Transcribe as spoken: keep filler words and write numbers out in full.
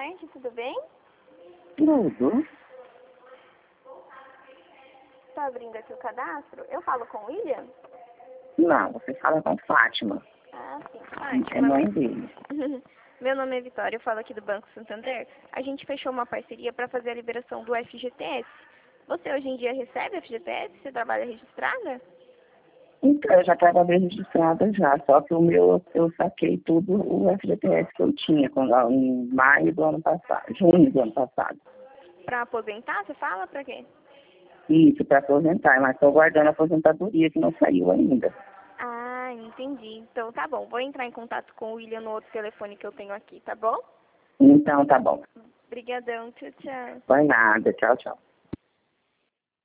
tarde, tudo bem? Tudo. Tá abrindo aqui o cadastro? Eu falo com o William? Não, você fala com Fátima. Ah, sim, É Fátima. mãe dele. Meu nome é Vitória, eu falo aqui do Banco Santander. A gente fechou uma parceria para fazer a liberação do F G T S. Você hoje em dia recebe F G T S? Você trabalha registrada? Então, eu já trabalhei registrada já, só que o meu, eu saquei tudo o F G T S que eu tinha quando, em maio do ano passado, junho do ano passado. Para aposentar, você fala para quê? Isso, para aposentar, mas estou guardando a aposentadoria que não saiu ainda. Ah, entendi. Então tá bom. Vou entrar em contato com o William no outro telefone que eu tenho aqui, tá bom? Então, tá bom. Obrigadão, tchau, tchau. Vai nada, tchau, tchau.